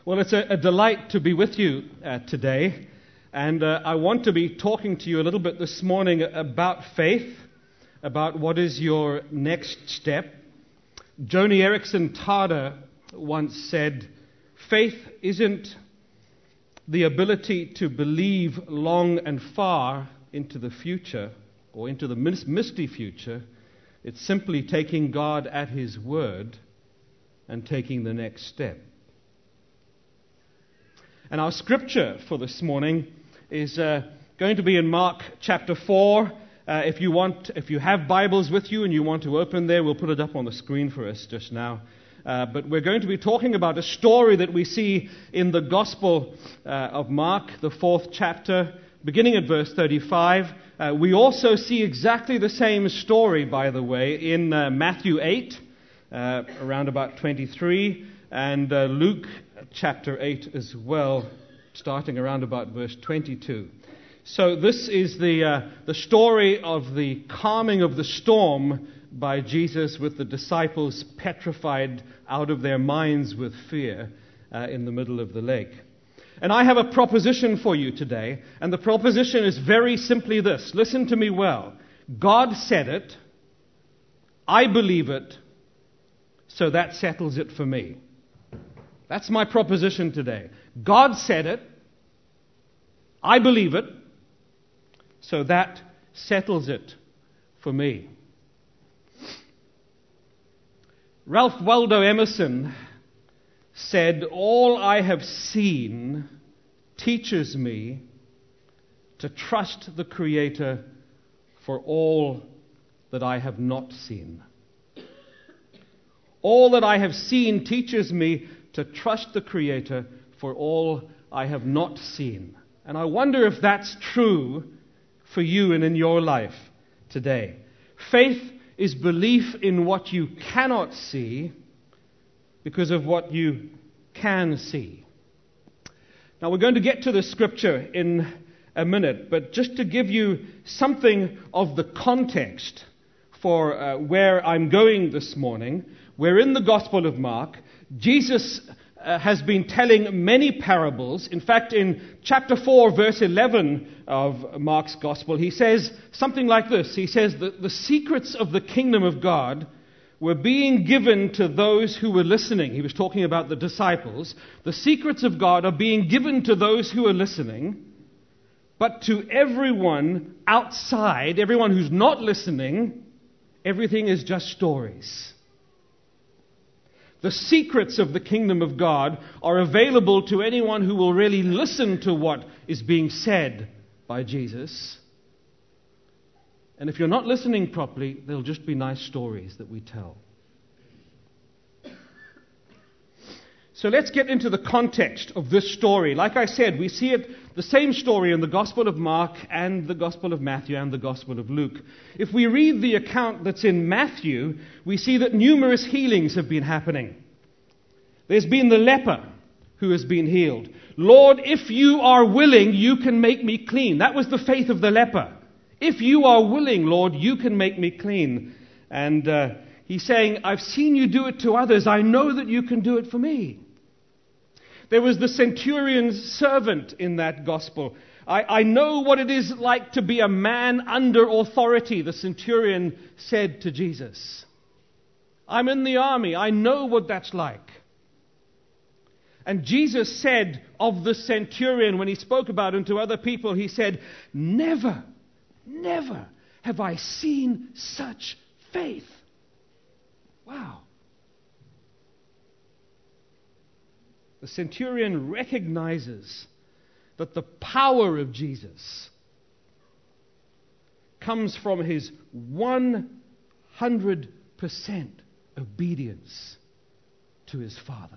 Well, it's a delight to be with you today, and I want to be talking to you a little bit this morning about faith, about what is your next step. Joni Eareckson Tada once said, faith isn't the ability to believe long and far into the future, or into the misty future. It's simply taking God at His word and taking the next step. And our scripture for this morning is going to be in Mark chapter 4. If you have Bibles with you and you want to open there, we'll put it up on the screen for us just now. But we're going to be talking about a story that we see in the Gospel of Mark, the 4th chapter, beginning at verse 35. We also see exactly the same story, by the way, in Matthew 8, around about 23, and Luke chapter 8 as well, starting around about verse 22. So this is the story of the calming of the storm by Jesus, with the disciples petrified out of their minds with fear in the middle of the lake. And I have a proposition for you today, and the proposition is very simply this. Listen to me well. God said it, I believe it, so that settles it for me. That's my proposition today. God said it, I believe it, so that settles it for me. Ralph Waldo Emerson said, all I have seen teaches me to trust the Creator for all that I have not seen. All that I have seen teaches me to trust the Creator for all I have not seen. And I wonder if that's true for you and in your life today. Faith is belief in what you cannot see because of what you can see. Now we're going to get to the scripture in a minute, but just to give you something of the context for where I'm going this morning, we're in the Gospel of Mark. Jesus has been telling many parables. In fact, in chapter 4, verse 11 of Mark's Gospel, he says something like this. He says that the secrets of the kingdom of God were being given to those who were listening. He was talking about the disciples. The secrets of God are being given to those who are listening, but to everyone outside, everyone who's not listening, everything is just stories. The secrets of the kingdom of God are available to anyone who will really listen to what is being said by Jesus. And if you're not listening properly, they'll just be nice stories that we tell. So let's get into the context of this story. Like I said, we see it, the same story in the Gospel of Mark and the Gospel of Matthew and the Gospel of Luke. If we read the account that's in Matthew, we see that numerous healings have been happening. There's been the leper who has been healed. Lord, if you are willing, you can make me clean. That was the faith of the leper. If you are willing, Lord, you can make me clean. And he's saying, I've seen you do it to others. I know that you can do it for me. There was the centurion's servant in that gospel. I know what it is like to be a man under authority, the centurion said to Jesus. I'm in the army. I know what that's like. And Jesus said of the centurion, when he spoke about him to other people, he said, never have I seen such faith. Wow. The centurion recognizes that the power of Jesus comes from his 100% obedience to his Father.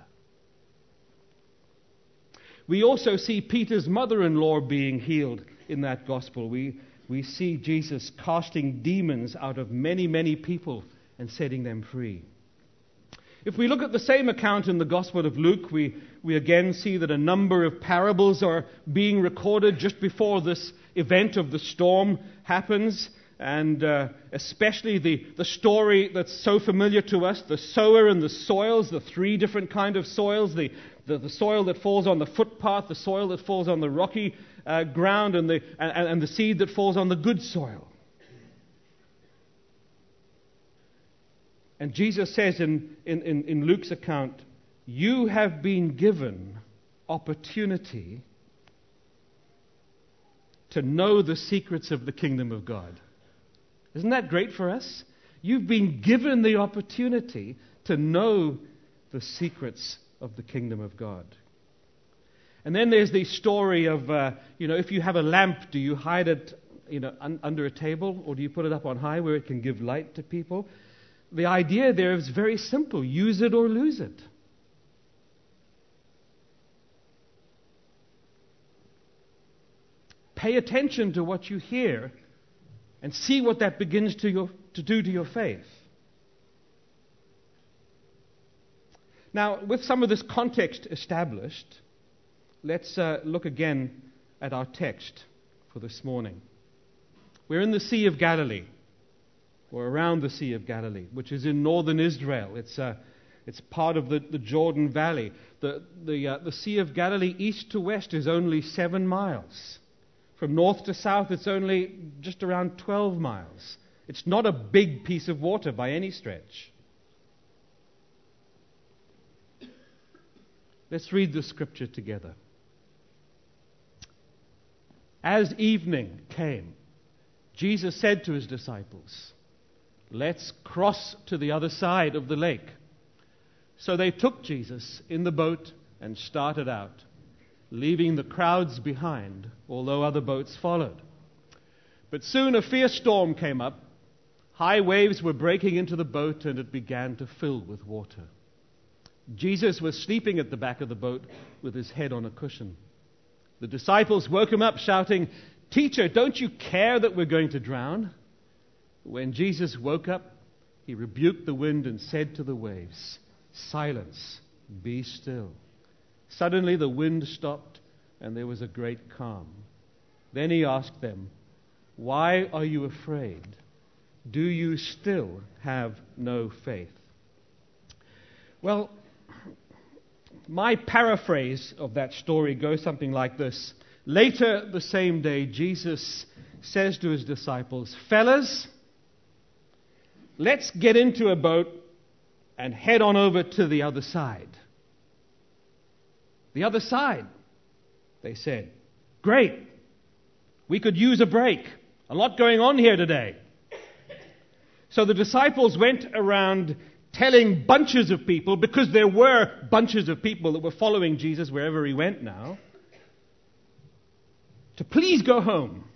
We also see Peter's mother-in-law being healed in that gospel. We see Jesus casting demons out of many, many people and setting them free. If we look at the same account in the Gospel of Luke, we again see that a number of parables are being recorded just before this event of the storm happens. And especially the story that's so familiar to us, the sower and the soils, the three different kind of soils, the the soil that falls on the footpath, the soil that falls on the rocky ground, and the seed that falls on the good soil. And Jesus says in Luke's account, you have been given opportunity to know the secrets of the kingdom of God. Isn't that great for us? You've been given the opportunity to know the secrets of the kingdom of God. And then there's the story of, if you have a lamp, do you hide it, under a table, or do you put it up on high where it can give light to people? The idea there is very simple. Use it or lose it. Pay attention to what you hear and see what that begins to do to your faith. Now, with some of this context established, let's look again at our text for this morning. We're in the Sea of Galilee, or around the Sea of Galilee, which is in northern Israel. It's part of the Jordan Valley. The Sea of Galilee, east to west, is only 7 miles. From north to south, it's only just around 12 miles. It's not a big piece of water by any stretch. Let's read the scripture together. As evening came, Jesus said to his disciples, let's cross to the other side of the lake. So they took Jesus in the boat and started out, leaving the crowds behind, although other boats followed. But soon a fierce storm came up. High waves were breaking into the boat, and it began to fill with water. Jesus was sleeping at the back of the boat with his head on a cushion. The disciples woke him up, shouting, "Teacher, don't you care that we're going to drown?" When Jesus woke up, he rebuked the wind and said to the waves, "Silence, be still." Suddenly the wind stopped, and there was a great calm. Then he asked them, "Why are you afraid? Do you still have no faith?" Well, my paraphrase of that story goes something like this. Later the same day, Jesus says to his disciples, "Fellas, let's get into a boat and head on over to the other side." "The other side," they said. "Great. We could use a break. A lot going on here today." So the disciples went around telling bunches of people, because there were bunches of people that were following Jesus wherever he went now, to please go home,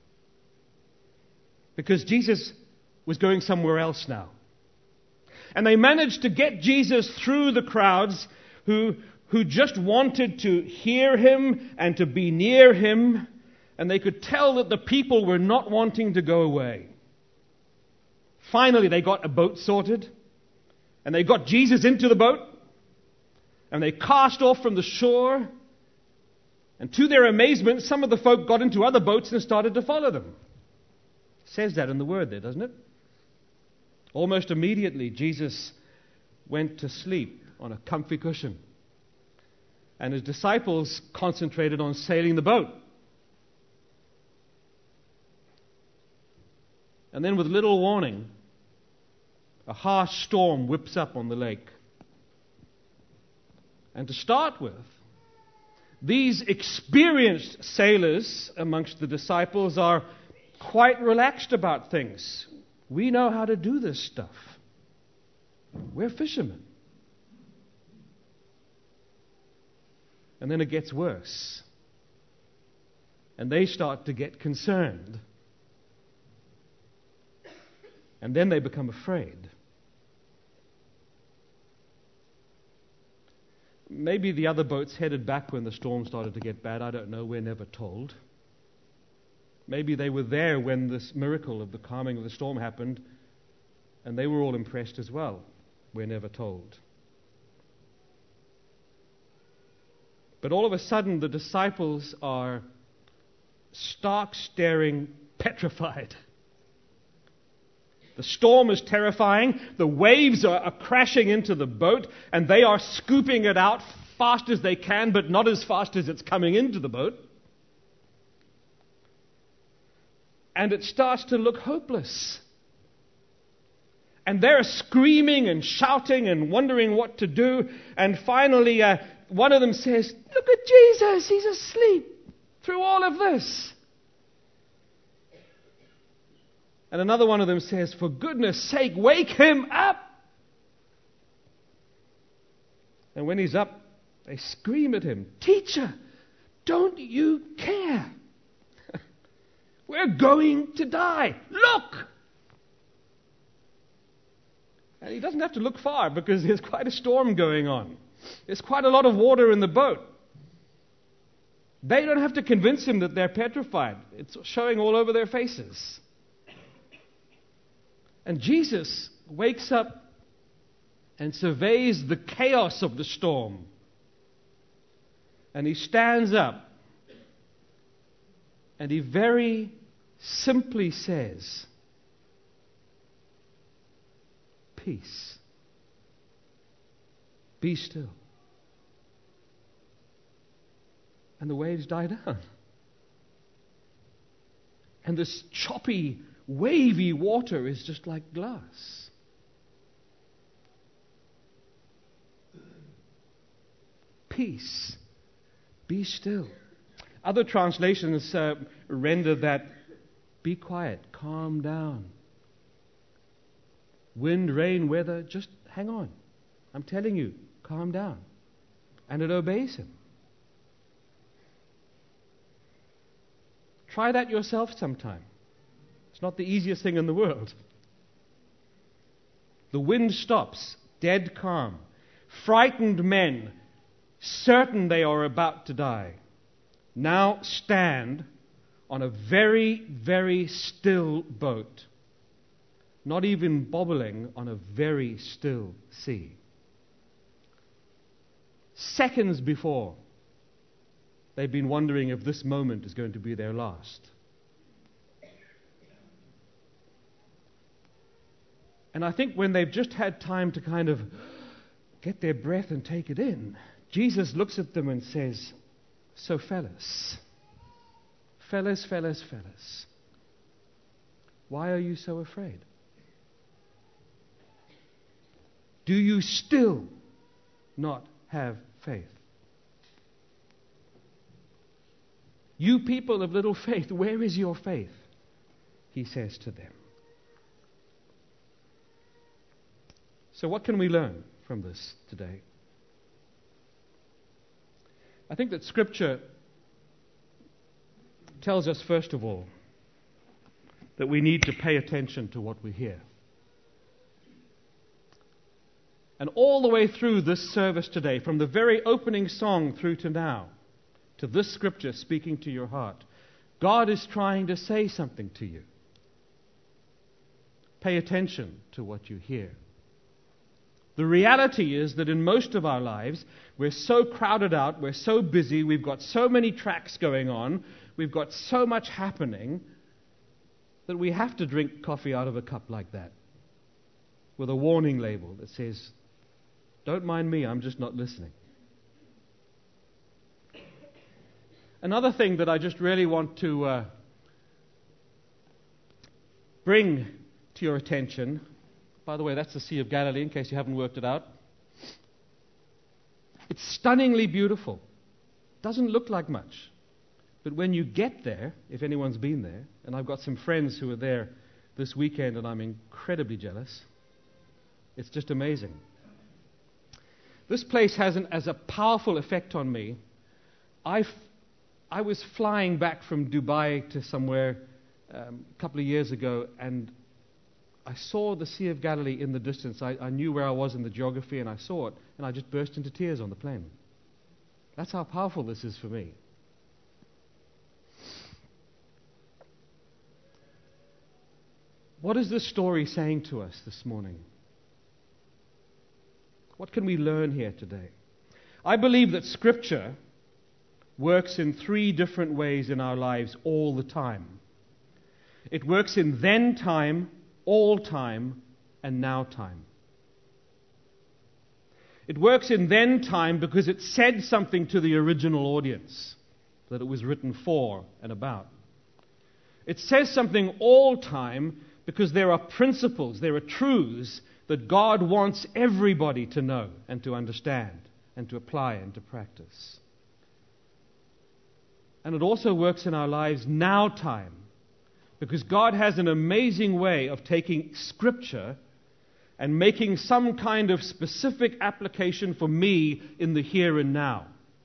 because Jesus was going somewhere else now. And they managed to get Jesus through the crowds who just wanted to hear him and to be near him, and they could tell that the people were not wanting to go away. Finally, they got a boat sorted, and they got Jesus into the boat, and they cast off from the shore, and to their amazement, some of the folk got into other boats and started to follow them. It says that in the word there, doesn't it? Almost immediately, Jesus went to sleep on a comfy cushion, and his disciples concentrated on sailing the boat. And then with little warning, a harsh storm whips up on the lake. And to start with, these experienced sailors amongst the disciples are quite relaxed about things. We know how to do this stuff. We're fishermen. And then it gets worse. And they start to get concerned. And then they become afraid. Maybe the other boats headed back when the storm started to get bad. I don't know. We're never told. Maybe they were there when this miracle of the calming of the storm happened, and they were all impressed as well. We're never told. But all of a sudden, the disciples are stark staring, petrified. The storm is terrifying. The waves are crashing into the boat, and they are scooping it out fast as they can, but not as fast as it's coming into the boat. And it starts to look hopeless. And they're screaming and shouting and wondering what to do. And finally, one of them says, "Look at Jesus, he's asleep through all of this." And another one of them says, "For goodness sake, wake him up." And when he's up, they scream at him, "Teacher, don't you care? We're going to die. Look!" And he doesn't have to look far because there's quite a storm going on. There's quite a lot of water in the boat. They don't have to convince him that they're petrified. It's showing all over their faces. And Jesus wakes up and surveys the chaos of the storm. And he stands up and he very simply says, "Peace, be still." And the waves die down. And this choppy, wavy water is just like glass. Peace, be still. Other translations render that, "Be quiet, calm down. Wind, rain, weather, just hang on. I'm telling you, calm down." And it obeys him. Try that yourself sometime. It's not the easiest thing in the world. The wind stops, dead calm. Frightened men, certain they are about to die, now stand on a very, very still boat, not even bobbling on a very still sea. Seconds before, they've been wondering if this moment is going to be their last. And I think when they've just had time to kind of get their breath and take it in, Jesus looks at them and says, "So fellas, why are you so afraid? Do you still not have faith? You people of little faith, where is your faith?" He says to them. So what can we learn from this today? I think that Scripture tells us, first of all, that we need to pay attention to what we hear. And all the way through this service today, from the very opening song through to now, to this Scripture speaking to your heart, God is trying to say something to you. Pay attention to what you hear. The reality is that in most of our lives, we're so crowded out, we're so busy, we've got so many tracks going on, we've got so much happening, that we have to drink coffee out of a cup like that, with a warning label that says, "Don't mind me, I'm just not listening." Another thing that I just really want to bring to your attention, by the way, that's the Sea of Galilee, in case you haven't worked it out. It's stunningly beautiful. Doesn't look like much. But when you get there, if anyone's been there, and I've got some friends who are there this weekend, and I'm incredibly jealous, it's just amazing. This place has a powerful effect on me. I was flying back from Dubai to somewhere a couple of years ago, and I saw the Sea of Galilee in the distance. I knew where I was in the geography, and I saw it, and I just burst into tears on the plane. That's how powerful this is for me. What is this story saying to us this morning? What can we learn here today? I believe that Scripture works in three different ways in our lives all the time. It works in then time, all time, and now time. It works in then time because it said something to the original audience that it was written for and about. It says something all time because there are principles, there are truths that God wants everybody to know and to understand and to apply and to practice. And it also works in our lives now time, because God has an amazing way of taking Scripture and making some kind of specific application for me in the here and now.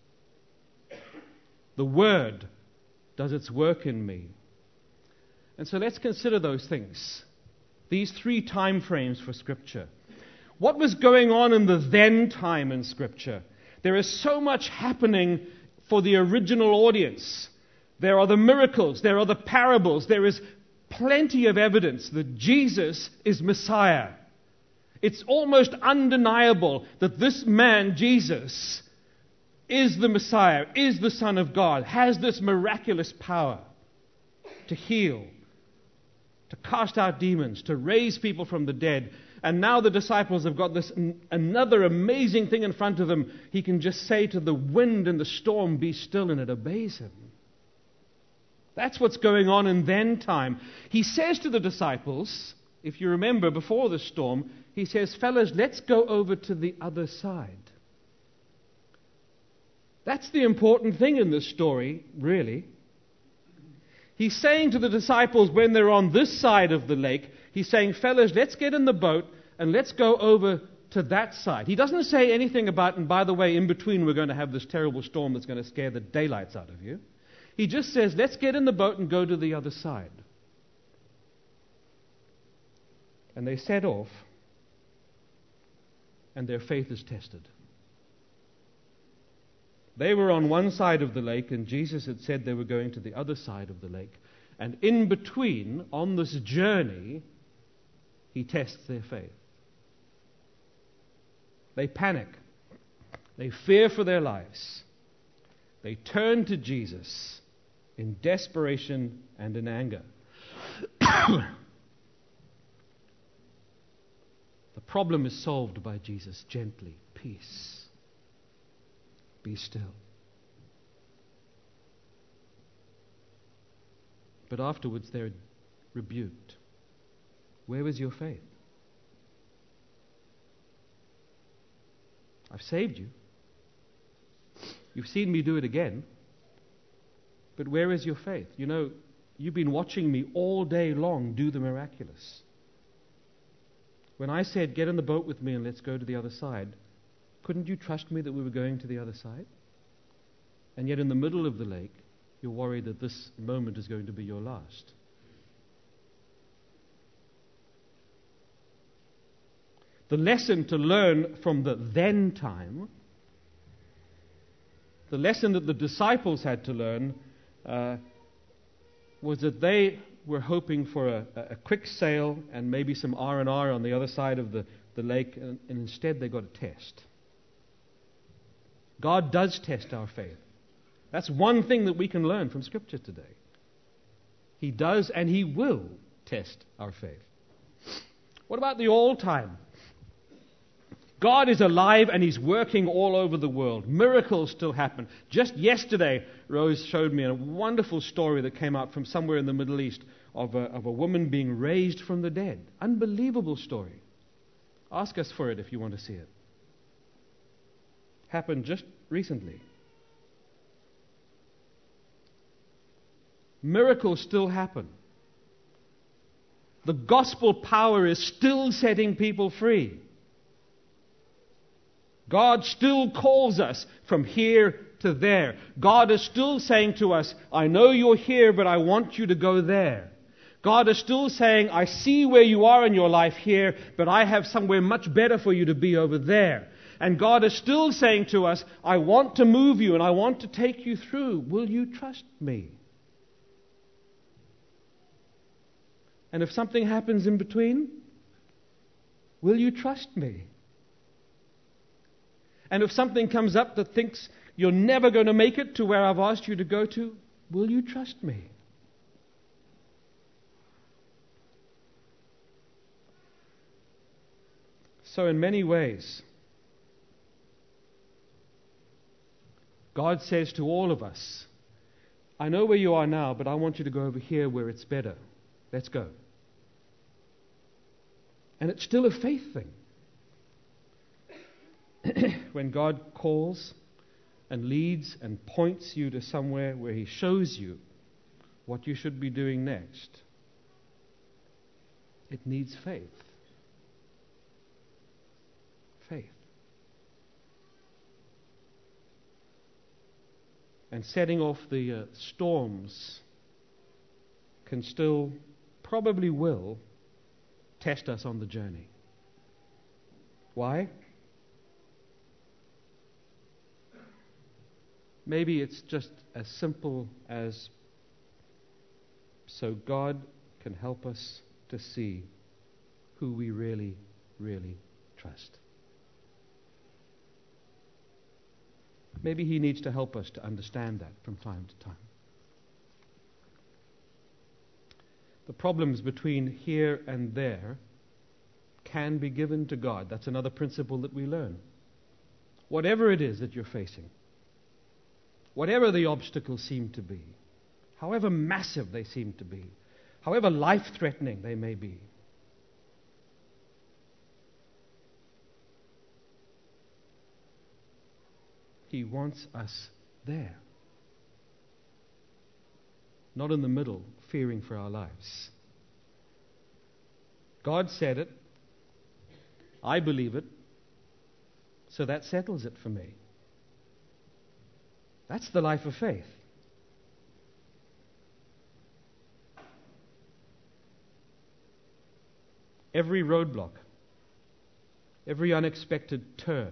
The Word does its work in me. And so let's consider those things. These three time frames for Scripture. What was going on in the then time in Scripture? There is so much happening for the original audience. There are the miracles, there are the parables, there is plenty of evidence that Jesus is Messiah. It's almost undeniable that this man, Jesus, is the Messiah, is the Son of God, has this miraculous power to heal, to cast out demons, to raise people from the dead. And now the disciples have got this another amazing thing in front of them. He can just say to the wind and the storm, "Be still," and it obeys him. That's what's going on in then time. He says to the disciples, if you remember before the storm, he says, "Fellas, let's go over to the other side." That's the important thing in this story, really. He's saying to the disciples when they're on this side of the lake, he's saying, "Fellas, let's get in the boat and let's go over to that side." He doesn't say anything about, and by the way, in between we're going to have this terrible storm that's going to scare the daylights out of you. He just says, let's get in the boat and go to the other side. And they set off, and their faith is tested. They were on one side of the lake, and Jesus had said they were going to the other side of the lake. And in between, on this journey, he tests their faith. They panic. They fear for their lives. They turn to Jesus in desperation and in anger. The problem is solved by Jesus gently. Peace. Be still. But afterwards they're rebuked. Where was your faith? I've saved you. You've seen me do it again. But where is your faith? You know, you've been watching me all day long do the miraculous. When I said, get in the boat with me and let's go to the other side, couldn't you trust me that we were going to the other side? And yet in the middle of the lake, you're worried that this moment is going to be your last. The lesson to learn from the then time, the lesson that the disciples had to learn, was that they were hoping for a quick sail and maybe some R&R on the other side of the lake, and instead they got a test. God does test our faith. That's one thing that we can learn from Scripture today. He does and He will test our faith. What about the all time? God is alive and He's working all over the world. Miracles still happen. Just yesterday, Rose showed me a wonderful story that came out from somewhere in the Middle East of a woman being raised from the dead. Unbelievable story. Ask us for it if you want to see it. Happened just recently. Miracles still happen. The gospel power is still setting people free. God still calls us from here to there. God is still saying to us, I know you're here, but I want you to go there. God is still saying, I see where you are in your life here, but I have somewhere much better for you to be over there. And God is still saying to us, I want to move you and I want to take you through. Will you trust me? And if something happens in between, will you trust me? And if something comes up that thinks you're never going to make it to where I've asked you to go to, will you trust me? So in many ways, God says to all of us, I know where you are now, but I want you to go over here where it's better. Let's go. And it's still a faith thing. When God calls and leads and points you to somewhere where He shows you what you should be doing next, it needs faith. Faith. And setting off the storms can still, probably will, test us on the journey. Why? Maybe it's just as simple as so God can help us to see who we really, really trust. Maybe He needs to help us to understand that from time to time. The problems between here and there can be given to God. That's another principle that we learn. Whatever it is that you're facing, whatever the obstacles seem to be, however massive they seem to be, however life-threatening they may be, He wants us there. Not in the middle, fearing for our lives. God said it. I believe it. So that settles it for me. That's the life of faith. Every roadblock, every unexpected turn,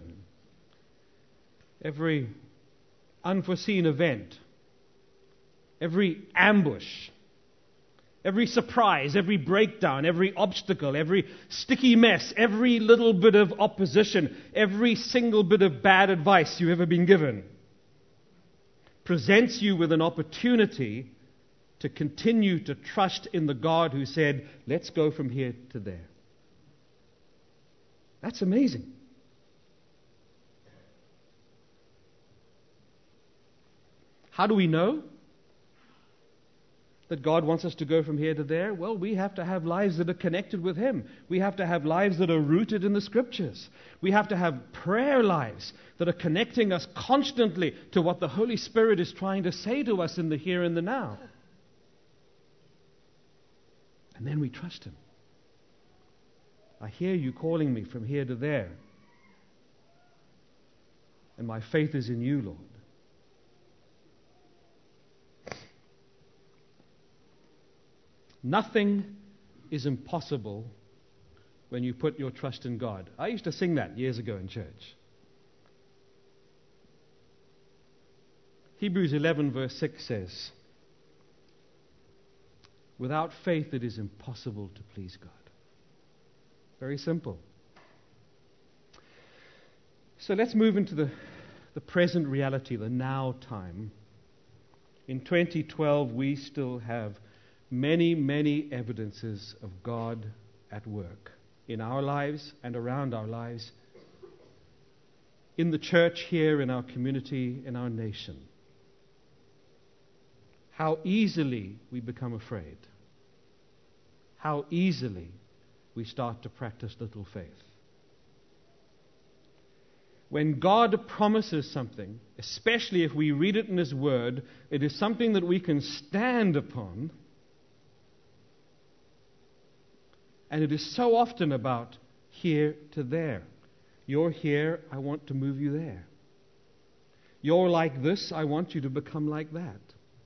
every unforeseen event, every ambush, every surprise, every breakdown, every obstacle, every sticky mess, every little bit of opposition, every single bit of bad advice you've ever been given presents you with an opportunity to continue to trust in the God who said, let's go from here to there. That's amazing. How do we know that God wants us to go from here to there? Well, we have to have lives that are connected with Him. We have to have lives that are rooted in the Scriptures. We have to have prayer lives that are connecting us constantly to what the Holy Spirit is trying to say to us in the here and the now. And then we trust Him. I hear you calling me from here to there. And my faith is in you, Lord. Nothing is impossible when you put your trust in God. I used to sing that years ago in church. Hebrews 11 verse 6 says, without faith it is impossible to please God. Very simple. So let's move into the present reality, the now time. In 2012 we still have many, many evidences of God at work in our lives and around our lives, in the church here, in our community, in our nation. How easily we become afraid. How easily we start to practice little faith. When God promises something, especially if we read it in His Word, it is something that we can stand upon. And it is so often about here to there. You're here, I want to move you there. You're like this, I want you to become like that.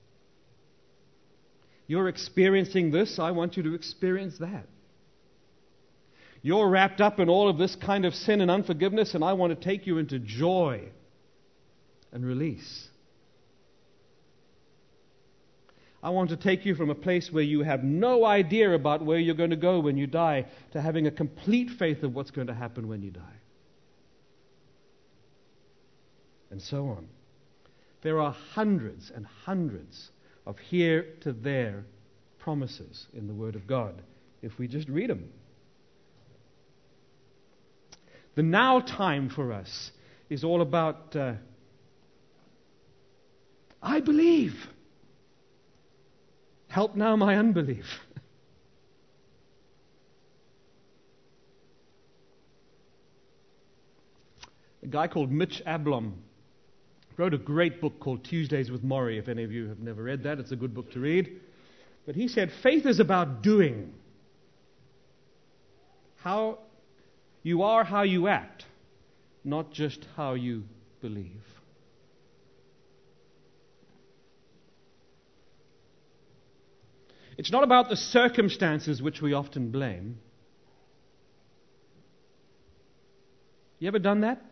You're experiencing this, I want you to experience that. You're wrapped up in all of this kind of sin and unforgiveness, and I want to take you into joy and release. I want to take you from a place where you have no idea about where you're going to go when you die to having a complete faith of what's going to happen when you die. And so on. There are hundreds and hundreds of here to there promises in the Word of God if we just read them. The now time for us is all about I believe. Help now my unbelief. A guy called Mitch Ablom wrote a great book called Tuesdays with Morrie. If any of you have never read that, it's a good book to read. But he said, faith is about doing. How you are, how you act, not just how you believe. It's not about the circumstances which we often blame. You ever done that?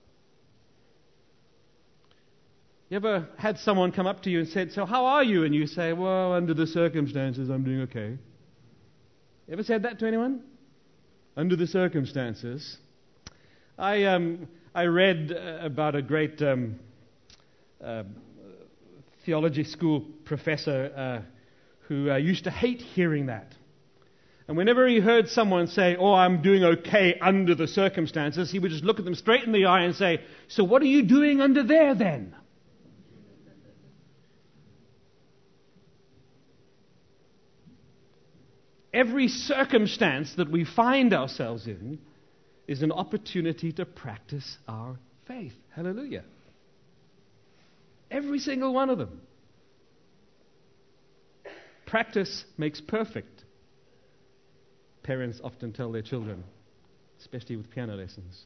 You ever had someone come up to you and said, so how are you? And you say, well, under the circumstances, I'm doing okay. You ever said that to anyone? Under the circumstances. I read about a great theology school professor who used to hate hearing that. And whenever he heard someone say, oh, I'm doing okay under the circumstances, he would just look at them straight in the eye and say, so what are you doing under there then? Every circumstance that we find ourselves in is an opportunity to practice our faith. Hallelujah. Every single one of them. Practice makes perfect. Parents often tell their children, especially with piano lessons.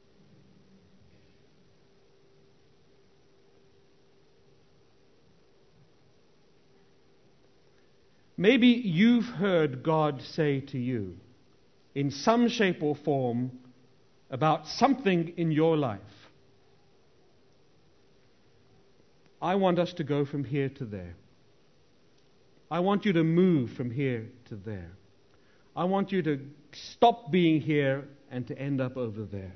Maybe you've heard God say to you in some shape or form about something in your life. I want us to go from here to there. I want you to move from here to there. I want you to stop being here and to end up over there.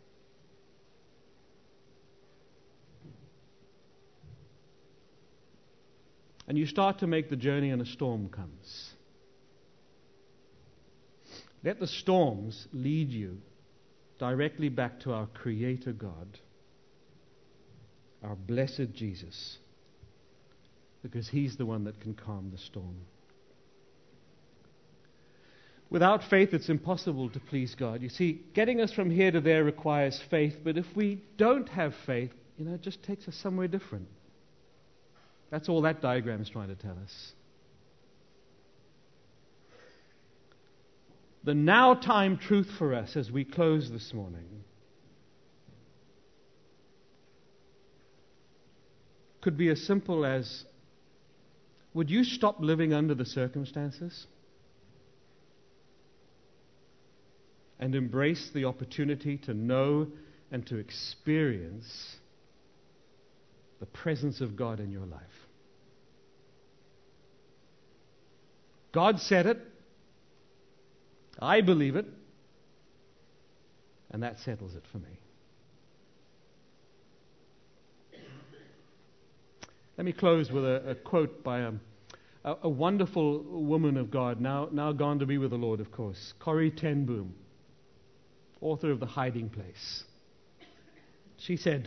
And you start to make the journey and a storm comes. Let the storms lead you directly back to our Creator God, our blessed Jesus, because He's the one that can calm the storm. Without faith, it's impossible to please God. You see, getting us from here to there requires faith, but if we don't have faith, it just takes us somewhere different. That's all that diagram is trying to tell us. The now time truth for us as we close this morning could be as simple as, would you stop living under the circumstances and embrace the opportunity to know and to experience the presence of God in your life? God said it. I believe it. And that settles it for me. Let me close with a quote by a wonderful woman of God, now gone to be with the Lord, of course, Corrie ten Boom, author of The Hiding Place. She said,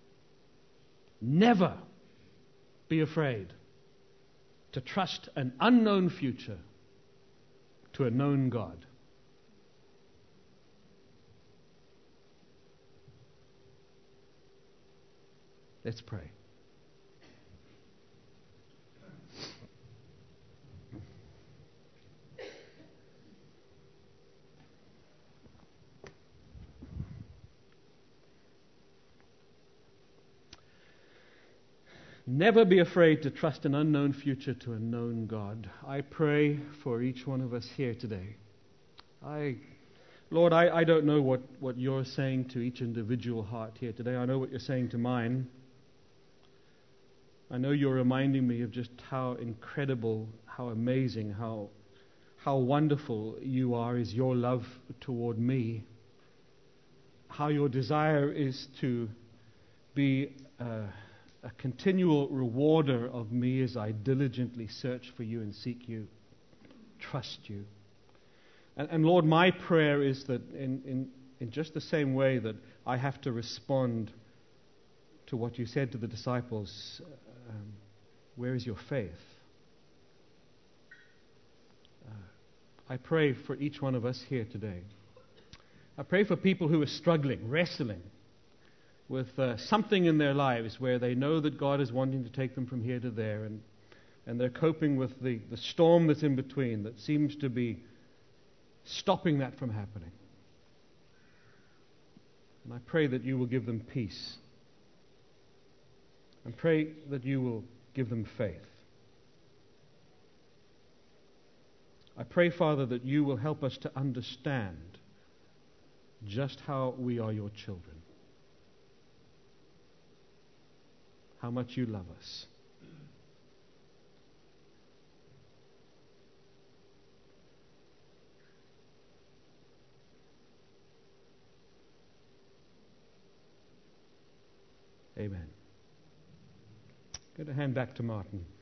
never be afraid to trust an unknown future to a known God. Let's pray. Never be afraid to trust an unknown future to a known God. I pray for each one of us here today. Lord, I don't know what you're saying to each individual heart here today. I know what you're saying to mine. I know you're reminding me of just how incredible, how amazing, how wonderful you are, is your love toward me. How your desire is to be a continual rewarder of me as I diligently search for you and seek you, trust you. And Lord, my prayer is that in just the same way that I have to respond to what you said to the disciples, where is your faith? I pray for each one of us here today. I pray for people who are struggling, wrestling with something in their lives where they know that God is wanting to take them from here to there, and they're coping with the storm that's in between that seems to be stopping that from happening. And I pray that you will give them peace. And pray that you will give them faith. I pray, Father, that you will help us to understand just how we are your children. How much you love us. Amen. I'm going to hand back to Martin.